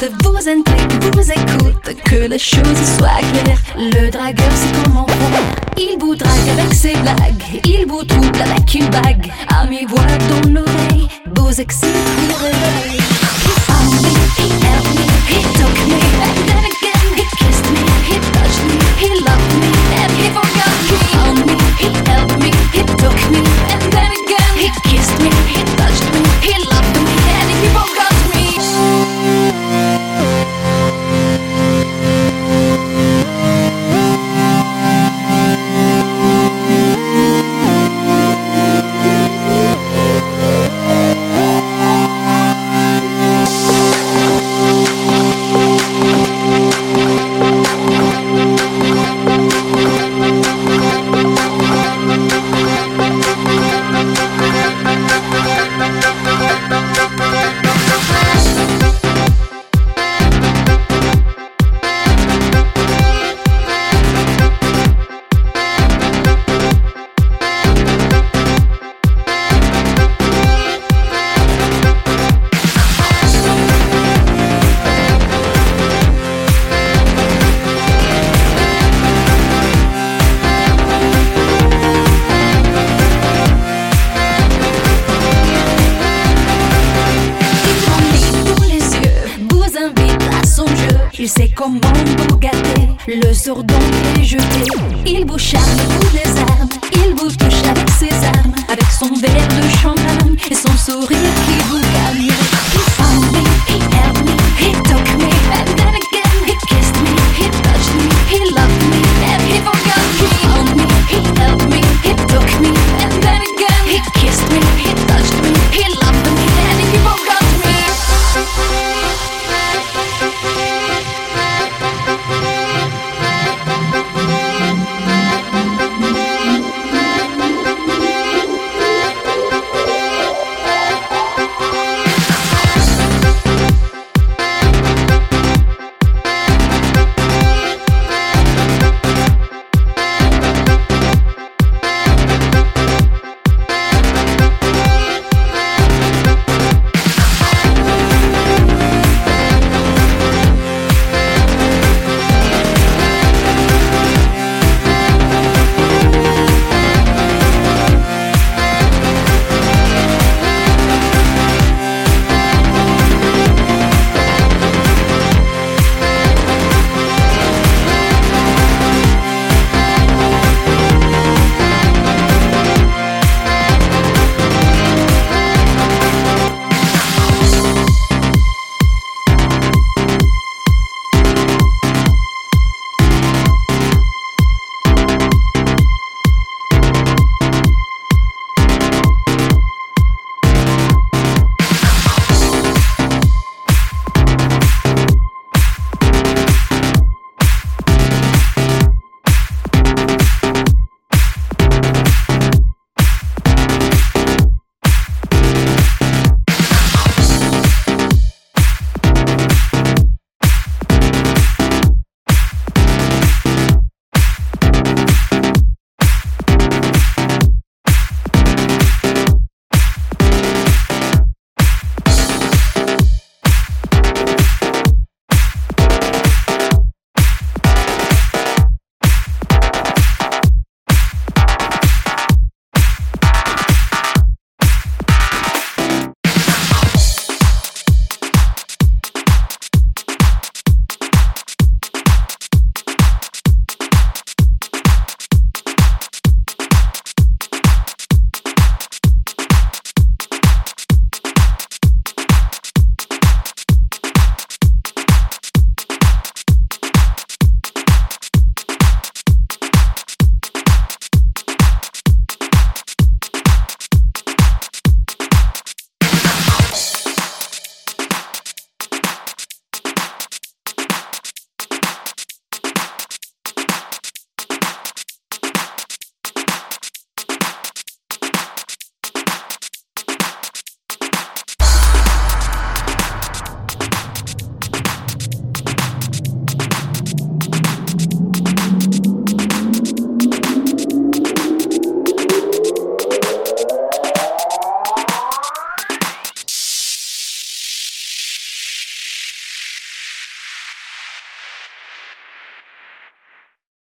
vous intrigue, vous écoute, que les choses soient claires. Le dragueur sait comment faire, il vous drague avec ses blagues, il vous trouble avec une bague, à mi-voix dans l'oreille, vous excite, vous réveille. He found me, he helped me, he took me, and then again he kissed me, he touched me, he loved me, and he forgot me. He found me, he helped me, he took me, and then again he kissed me, he touched me, he loved me, and he forgot me. Il sait comment vous gâter, le sourdon est jeté. Il vous charme vous désarme, il vous touche avec ses armes, avec son verre de champagne et son sourire qui vous gagne. He found me, he helped me,